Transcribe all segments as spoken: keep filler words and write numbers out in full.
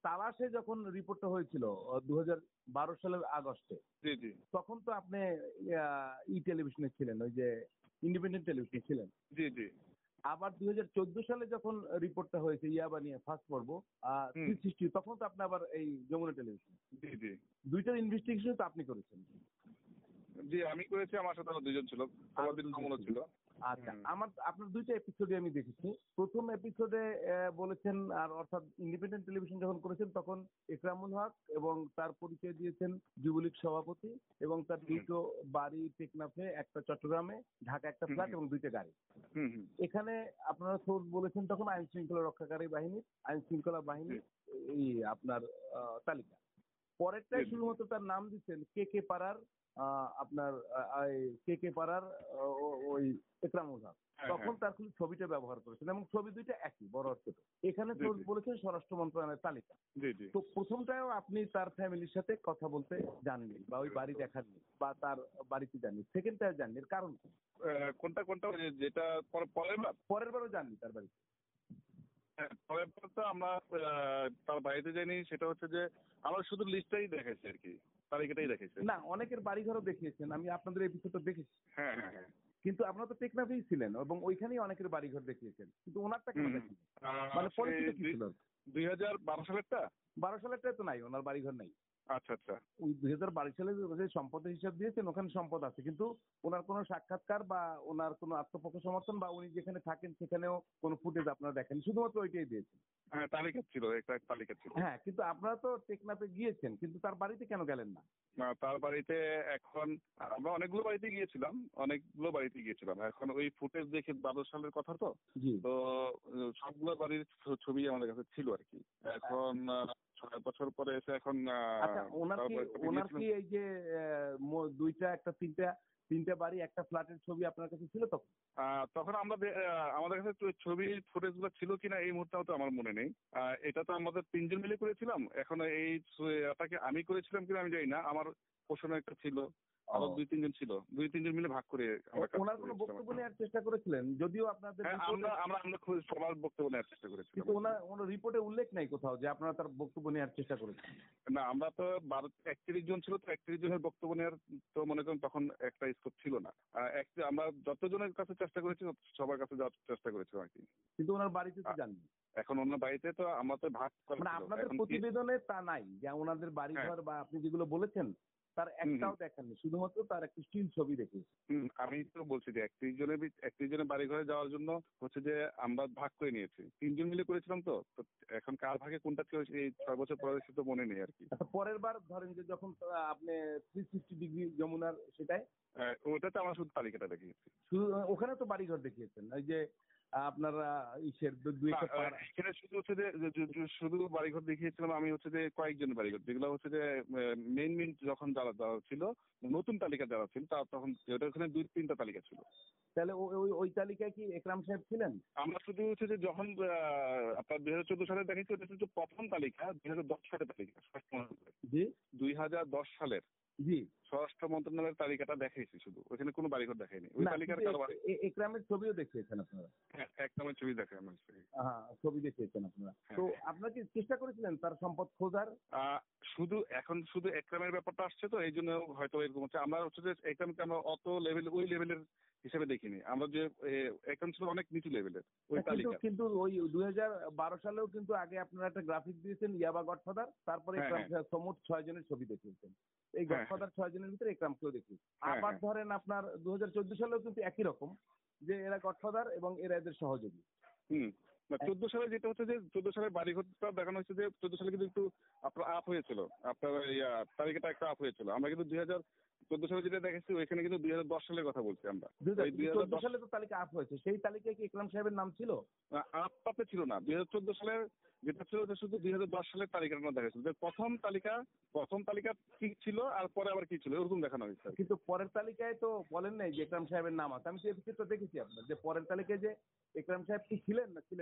তালাশে যখন রিপোর্টটা হয়েছিল দু হাজার বারো সালের আগস্টে, জি জি তখন তো আপনি ই টেলিভিশনে ছিলেন, ওই যে ইন্ডিপেন্ডেন্ট টেলিভিশনে ছিলেন। জি জি আবার দুই হাজার চোদ্দ সালে যখন রিপোর্টটা হয়েছে ইয়াবা নিয়ে ফার্স্ট পর্ব হুম থ্রি সিক্সটি, তখন তো আপনি আবার এই যমুনা টেলিভিশন, জি জি দুইটার ইনভেস্টিগেশন তো আপনি করেছেন। জি আমি করেছি, আমার সাথে আরো দুজন ছিল, সবাদিন মামুনও ছিল। আচ্ছা, আমার আপনার দুইটা এপিসোডে আমি দেখেছি। প্রথম এপিসোডে বলেছেন, আর অর্থাৎ ইন্ডিপেন্ডেন্ট টেলিভিশন যখন করেছেন তখন একরামুল হক এবং তার পরিচয় দিয়েছেন যুবলীগ সভাপতি, এবং তার দুটো বাড়ি টেকনাফে, একটা চট্টগ্রামে, ঢাকা একটা ফ্ল্যাট এবং দুইটা গাড়ি। এখানে আপনারা সোর্স বলেছেন তখন আইন শৃঙ্খলা রক্ষাকারী বাহিনীর আইন শৃঙ্খলা বাহিনী এই আপনার তালিকা। পরেরটাই শুধুমাত্র তার নাম দিচ্ছেন কে কে পাড়ার আপনার কে কে পাড়ার ওই একরামুল হক, তখন তার শুধু ছবিটা ব্যবহার করেছেন এবং ছবি দুইটা একই, বড় অর্থ। এখানে সোর্স বলেছেন স্বরাষ্ট্র মন্ত্রণালয়ের তালিকা। তো প্রথমটাও আপনি তার ফ্যামিলির সাথে কথা বলতে জাননি বা ওই বাড়ি দেখাননি বা তার বাড়িতে যাননি, সেকেন্ডটাও জাননি, এর কারণ কোনটা কোনটা যেটা পরের বার পরের বারও জাননি তার বাড়িতে? পরের বার তো আমরা তার বাড়িতে যাইনি, সেটা হচ্ছে যে আমরা শুধু লিস্টটাই দেখেছি আর কি, তালিকাটাই দেখেছি। না, অনেকের বাড়িঘরও দেখিয়েছেন, আমি আপনাদের এপিসোডটা দেখেছি। হ্যাঁ হ্যাঁ হ্যাঁ, কিন্তু আপনারা তো টেকনাফেই ছিলেন এবং ওইখানেই অনেকের বাড়িঘর দেখিয়েছেন, কিন্তু ওনারটা কেন দেখেন? মানে পরিচিত কি ছিল? দুই হাজার বারো সালেরটা বারো সালেরটা তো নাই, ওনার বাড়িঘর নাই। আচ্ছা আচ্ছা, ওই দুই হাজার বারো সালে যে সম্পদের হিসাব দিয়েছেন ওখানে সম্পদ আছে, কিন্তু ওনার কোনো সাক্ষাৎকার বা ওনার কোনো আত্মপক্ষ সমর্থন বা উনি যেখানে থাকেন সেখানেও কোনো ফুটেজ আপনারা দেখেন, শুধুমাত্র ওইটাই দিয়েছেন। হ্যাঁ তালিকা ছিল, একটা তালিকা ছিল। হ্যাঁ, কিন্তু আপনারা তো টেকনাফে গিয়েছেন, কিন্তু তার বাড়িতে কেন গেলেন না? তার বাড়িতে এখন আমরা অনেকগুলো বাড়িতে গিয়েছিলাম, অনেকগুলো বাড়িতে গিয়েছিলাম এখন ওই ফুটেজ দেখে, বারো সালের কথা তো, তো সবগুলো বাড়ির ছবি আমাদের কাছে ছিল আর কি। এখন ছয় বছর পরে এসে এখন ওনার কি ওনার কি এই যে দুইটা একটা তিনটা তিনটা বাড়ি একটা ফ্ল্যাটের ছবি আপনার কাছে ছিল তখন? তখন আমরা আমাদের কাছে ছবি ফুটেজ গুলো ছিল কিনা এই মুহূর্তে তো আমার মনে নেই। এটা তো আমাদের তিনজন মিলে করেছিলাম, এখন এই এটাকে আমি করেছিলাম কিনা আমি জানি না, আমার পোষণে একটা ছিল, আরো দুই তিনজন ছিল, দুই তিনজন মিলে ভাগ করে। ওনার কোনো বক্তব্য নেওয়ার চেষ্টা করেছিলেন? যদিও আপনাদের আমরা আমরা আমরা সবার বক্তব্য নেওয়ার চেষ্টা করেছি, কিন্তু ওনার ওনার রিপোর্টে উল্লেখ নাই কোথাও যে আপনারা তার বক্তব্য নেওয়ার চেষ্টা করেছেন। না, আমরা তো বারো একত্রিশ জন ছিল, তো একত্রিশ জনের বক্তব্য নেওয়ার তো মনে করেন তখন একটা স্কোপ ছিল না। আমরা যতজনের কাছে চেষ্টা করেছি সবার কাছে যাওয়ার চেষ্টা করেছি আর কি, কিন্তু ওনার বাড়িতে তো জাননি। এখন ওনার বাড়িতে তো আমরা তো ভাগ মানে আপনাদের প্রতিবেদনে তা নাই যে ওনাদের বাড়িঘর বা আপনি যেগুলো বলেছেন তার একটাও দেখাননি, শুধুমাত্র তার একটা স্টিল ছবি দেখিয়েছে। আমি তো বলছি যে একত্রিশ জনের একত্রিশ জনের বাড়ি ঘরে যাওয়ার জন্য হচ্ছে যে আমরা ভাগ করে নিয়েছি, তিনজন মিলে করেছিলাম। তো এখন কার ভাগে কোনটা ছিল এই ছয় বছর পরে সে তো মনে নেই আর কি। পরের বার ধরেন যে যখন আপনি থ্রি সিক্সটি ডিগ্রি যমুনার, সেটাই ওটাতে আমরা শুধু তালিকাটা দেখিয়েছি, শুধু ওখানে তো বাড়িঘর দেখিয়েছেন, ওই যে আপনারা ইসের এখানে শুধু হচ্ছে যে শুধু বাড়িঘর দেখিয়েছিলাম আমি, হচ্ছে যে কয়েকজন বাড়িঘর যেগুলো হচ্ছে যে মেইন মেইন যখন যারা যারা ছিল, নতুন তালিকা যারা ছিল তার তখন ওখানে দুই তিনটা তালিকা ছিল। তাহলে ওই ওই তালিকায় কি একরাম সাহেব ছিলেন? আমরা শুধু হচ্ছে যে যখন আপনার দুই হাজার চোদ্দ সালে দেখেছি ওটা হচ্ছে প্রথম তালিকা, দুই হাজার দশ সালের তালিকা, দুই হাজার দশ সালের জি স্বরাষ্ট্র মন্ত্রণালয়ের তালিকাটা দেখাইছি শুধু, ওখানে কোনো বাড়িঘর দেখাইনি। ওই তালিকার একরামের ছবিও দেখিয়েছেন আপনারা? হ্যাঁ, একরামের ছবি দেখাই আমার, হ্যাঁ ছবি দেখিয়েছেন আপনারা। তো আপনারা কি চেষ্টা করেছিলেন তার সম্পদ খোঁজার? শুধু এখন শুধু একরামের ব্যাপারটা আসছে তো এই জন্য হয়তো এরকম হচ্ছে। আমরা হচ্ছে যে একরামকে আমরা অত লেভেল ওই লেভেলের হিসেবে দেখিনি, আমরা যে একরাম ছিল অনেক নিচু লেভেলের ওই তালিকা। কিন্তু ওই দুই হাজার বারো সালেও কিন্তু আগে আপনারা একটা গ্রাফিক দিয়েছেন ইয়াবা গডফাদার, তারপরে সমুট ছয় জনের ছবি দেখিয়েছেন, এই গডফাদার ছয় জনের ভিতরে একরামকেও দেখিয়েছেন। আবার ধরেন আপনার দু হাজার চোদ্দ সালেও কিন্তু একই রকম, যে এরা গডফাদার এবং এরা এদের সহযোগী। হুম, চোদ্দ সালে যেটা হচ্ছে যে চোদ্দ সালের বাড়িঘরটা দেখানো হয়েছে যে চোদ্দ সালে কিন্তু একটু আপনার আপ হয়েছিল, আপনার তালিকাটা একটা আপ হয়েছিল। আমরা কিন্তু দুই হাজার চোদ্দ সালে যেটা দেখেছি ওইখানে কিন্তু দুই হাজার দশ সালের কথা বলছি আমরা। চোদ্দ সালে তো তালিকা আপ হয়েছে, সেই তালিকায় কি একরাম সাহেবের নাম ছিল? আপ পাপে ছিল না, দুই হাজার চোদ্দ সালের যেটা ছিল শুধু দুই হাজার দশ সালের তালিকাটা দেখা যাচ্ছে, প্রথম তালিকা প্রথম তালিকা কি ছিল আর পরে আবার কি ছিল এরকম দেখানো হয়েছে। কিন্তু পরের তালিকায় তো বলেন নাই যে একরাম সাহেবের নাম আছে। আমি তো এপিসোডটা দেখেছি আপনার, যে পরের তালিকায় যে একরাম সাহেব কি ছিলেন না ছিলেন না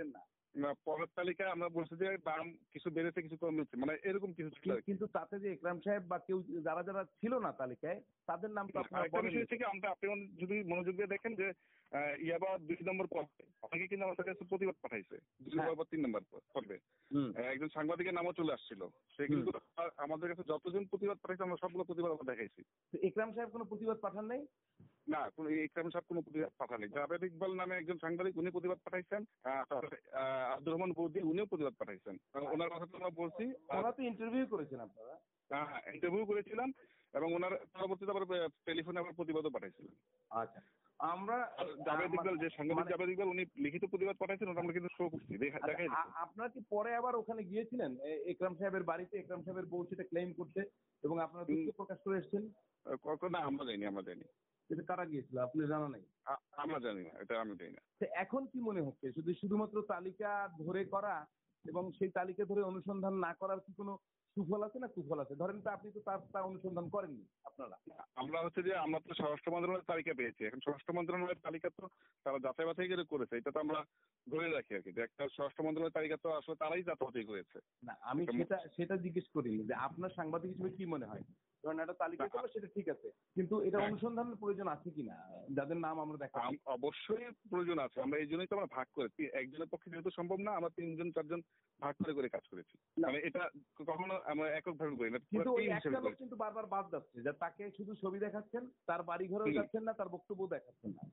না, পরের তালিকায় আমরা বলছি যে দাম কিছু বেড়েছে কিছু কমেছে, মানে এরকম কিছু ছিল আর কি। কিন্তু তাতে যে একরাম সাহেব বা কেউ যারা যারা ছিল না তালিকায় তাদের নাম তো আপনারা আরেকটা বলেন। বিষয় হচ্ছে কি, আমরা আপনি যদি মনোযোগ দিয়ে দেখেন যে আহ, ইয়াবা দুই নম্বর পর্বে অনেকে কিন্তু আমাদের কাছে প্রতিবাদ পাঠাইছে, দুই নম্বর পর তিন নম্বর পর্বে হুম আহ, একজন সাংবাদিকের নামও চলে আসছিল। সে কিন্তু আ- আমাদের কাছে যতজন প্রতিবাদ পাঠাইছে আমরা সবগুলো প্রতিবাদ আমরা দেখাইছি। তো একরাম সাহেব কোনো প্রতিবাদ পাঠান নাই? না, কোনো ইকরাম সাহেব কোনো প্রতিবাদ পাঠাননি। জাভেদ ইকবাল নামে একজন সাংবাদিক, উনি প্রতিবাদ পাঠাইছেন। আহ, তারপরে আহ, আব্দুর রহমান বৌদি, উনিও প্রতিবাদ পাঠাইছেন। কারণ ওনার কথা তো আমরা বলছি, ওরা তো ইন্টারভিউ করেছেন আপনারা। ইন্টারভিউ করেছিলাম এবং ওনার পরবর্তীতে আবার টেলিফোনে আবার প্রতিবাদও পাঠাইছিলেন। আচ্ছা, আমরা আর জাভেদ ইকবাল, যে সাংবাদিক মানে- জাভেদ ইকবাল, উনি লিখিত প্রতিবাদ পাঠাইছেন, ওটা আমরা কিন্তু শো করছি, দেখা- আচ্ছা, দেখাই আ- আপনারা কি পরে আবার ওখানে গিয়েছিলেন এ- একরাম সাহেবের বাড়িতে, একরাম সাহেবের বউ সেটা ক্লেম করতে এবং আপনারা দুঃখ প্রকাশ করে এসেছেন? কত না, আমরা জানি, আমরা জানি, এটা কারা গিয়েছিল আপনি জানা নাই? আ- আমরা জানি না, এটা আমি জানি না। তো এখন কি মনে হচ্ছে, শুধু শুধুমাত্র তালিকা ধরে করা এবং সেই তালিকা ধরে অনুসন্ধান না করার কি কোনো সুফল আছে না কুফল আছে? ধরেন তো আপনি তো তার তা অনুসন্ধান করেননি আপনারা। আমরা হচ্ছে যে আমরা তো স্বরাষ্ট্র মন্ত্রণালয়ের তালিকা পেয়েছি, এখন স্বরাষ্ট্র মন্ত্রণালয়ের তালিকা তো তারা যাচাই বাছাই করে করেছে, এটা তো আমরা ধরে রাখি আর কি, যে একটা স্বরাষ্ট্র মন্ত্রণালয়ের তালিকা তো আসলে তারাই যাচাই বাছাই করেছে। না, আমি এটা- সেটা সেটা জিজ্ঞেস করিনি যে আপনার সাংবাদিক হিসেবে কি মনে হয়। ধরেন একটা তালিকা না, করলো সেটা ঠিক আছে, কিন্তু এটা হ্যাঁ। অনুসন্ধানের প্রয়োজন আছে কিনা যাদের নাম আমরা দেখা। আম- অবশ্যই প্রয়োজন আছে, আমরা এই জন্যই তো আমরা ভাগ করেছি, একজনের পক্ষে যেহেতু সম্ভব না, আমরা তিনজন চারজন ভাগ করে করে কাজ করেছি। না। মানে এটা কখনো আমরা একক ভাবে করি না, কিন্তু পুরো ওই team একটা হিসেবে লোক করেছি। কিন্তু বারবার বাদ যাচ্ছে, যে তাকে শুধু ছবি দেখাচ্ছেন, তার বাড়ি ঘরেও হুম। যাচ্ছেন না, তার বক্তব্য দেখাচ্ছেন না।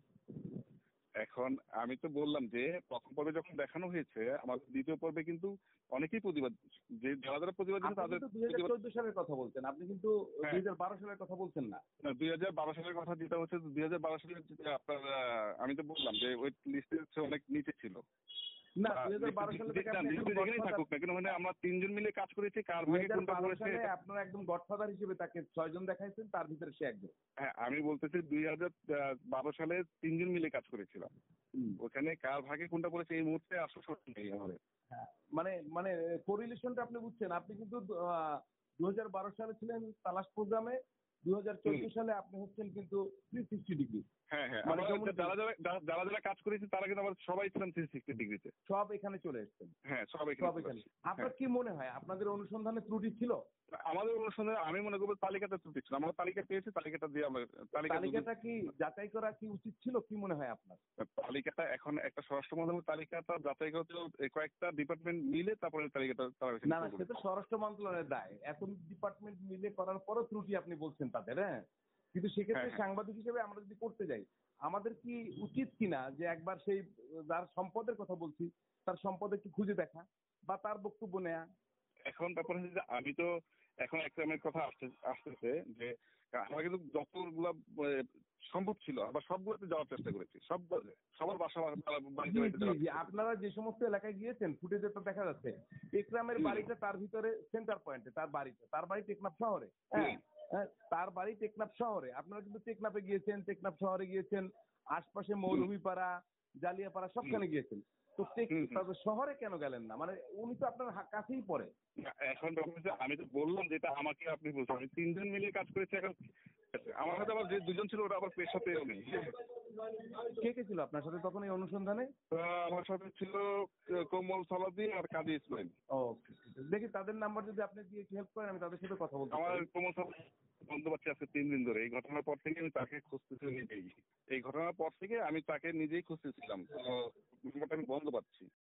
এখন আমি তো বললাম যে প্রথম পর্বে যখন দেখানো হয়েছে, আমার দ্বিতীয় পর্বে কিন্তু অনেকেই প্রতিবাদ, যে যারা যারা প্রতিবাদ দিয়েছে আপনি তাদের কিন্তু দুই হাজার প্রতিবাদ। চোদ্দ সালের কথা বলছেন, আপনি কিন্তু হ্যাঁ। দুই হাজার বারো সালের কথা বলছেন না। না, দুই হাজার বারো সালের কথা যেটা হচ্ছে, দুই হাজার বারো সালের যে আপনার আহ, আমি তো বললাম যে ওয়েট লিস্টে হচ্ছে অনেক নিচে ছিল। না, দুই হাজার বারো সালে থেকে না, আপনি লিস্টে একদম যেখানেই থাকুক না কেন, মানে আমরা তিনজন মিলে কাজ করেছি, কার দুই ভাগে হাজার কোনটা বারো করেছে সালে এটা- আপনারা একদম গডফাদার হিসেবে তাকে ছয়জন দেখাইছেন, তার ভিতরে সে একজন। হ্যাঁ, আমি বলতেছি দুই হাজার বারো সালে তিনজন মিলে কাজ করেছিলাম, হুম। ওখানে কার ভাগে কোনটা করেছে এই মুহূর্তে আসলে সত্যি নেই আমাদের। হ্যাঁ, মানে মানে কোরিলেশনটা আপনি বুঝছেন। আপনি কিন্তু দু হাজার বারো সালে ছিলেন তালাশ প্রোগ্রামে, দু হাজার চোদ্দ হুম। সালে আপনি হচ্ছেন কিন্তু থ্রি সিক্সটি ডিগ্রি। হ্যাঁ হ্যাঁ, মানে আমরা যেমন যারা যারা যারা যারা যারা কাজ করেছি তারা কিন্তু আমার সবাই ছিলাম থ্রি সিক্সটি ডিগ্রিতে। সব এখানে চলে এসছেন। হ্যাঁ, সব সব এখানে চলে এখানে। আসছে। আপনার হ্যাঁ। কি মনে হয় আপনাদের অনুসন্ধানে ত্রুটি ছিল? আমাদের অনুসন্ধানে আমি মনে করবো তালিকাটা ত্রুটি ছিল, আমরা তালিকা পেয়েছি, তালিকাটা দিয়ে আমরা তালিকা তালিকাটা কি যাচাই করা কি উচিত ছিল, কি মনে হয় আপনার? তালিকাটা এখন একটা স্বরাষ্ট্র মন্ত্রণালয়ের তালিকাটা যাচাই করতে হবে, কয়েকটা ডিপার্টমেন্ট মিলে তারপরে তালিকাটা তারা না না, সে তো স্বরাষ্ট্র মন্ত্রণালয়ের দায়। এত ডিপার্টমেন্ট মিলে করার পরও ত্রুটি আপনি বলছেন তাদের। হ্যাঁ, কিন্তু সেক্ষেত্রে হ্যাঁ, হ্যাঁ। সাংবাদিক হিসেবে আমরা যদি করতে যাই, আমাদের কি উচিত কিনা যে একবার সেই যার সম্পদের কথা বলছি তার সম্পদ একটু খুঁজে দেখা বা তার বক্তব্য নেয়া? এখন ব্যাপার হচ্ছে যে আমি তো এখন একটা আমার কথা আসতে আসতেছে যে আমরা কিন্তু যতগুলা আহ, সম্ভব ছিল আবার সবগুলোতে যাওয়ার চেষ্টা করেছি, সব সবার বাসা বাড়িতে জি বাড়িতে জি যাওয়ার জি, চেষ্টা করেছি। আপনারা যে সমস্ত এলাকায় গিয়েছেন ফুটেজে তো দেখা যাচ্ছে একরামের হুম। বাড়িটা তার ভিতরে সেন্টার পয়েন্টে, তার বাড়িতে তার বাড়ি টেকনাফ শহরে। হ্যাঁ, হুম। হ্যাঁ, তার বাড়ি টেকনাফ শহরে। আপনারা কিন্তু টেকনাফে গিয়েছেন, টেকনাফ শহরে গিয়েছেন, আশপাশে মৌলভীপাড়া, জালিয়াপাড়া সবখানে গিয়েছেন। তো টেক- হুম, হুম। তবে শহরে কেন গেলেন না? মানে উনি তো আপনার হা- কাছেই পড়ে। না, এখন ব্যাপার হচ্ছে আমি তো বললাম যেটা আমাকে আপনি বলছেন, আমি তিনজন মিলে কাজ করেছি। এখন আমার সাথে আবার যে দুজন ছিল ওরা আবার পেশাতেও নেই। কে কে ছিল আপনার সাথে তখন এই অনুসন্ধানে? আহ, আমার সাথে ছিল আহ, কোমল সালাদি আর কাজী ইসমাইল। ও, দেখি তাদের নাম্বার যদি আপনি দিয়ে হেল্প করেন আমি তাদের সাথে কথা বলতে আমার পারি। কোমল সালাদি বন্ধ পাচ্ছি আজকে তিন দিন ধরে। এই ঘটনার পর থেকে আমি তাকে খুঁজতেছি নিজেই, এই ঘটনার পর থেকে আমি তাকে নিজেই খুঁজতেছিলাম, তো ব্যাপারটা আমি বন্ধ পাচ্ছি।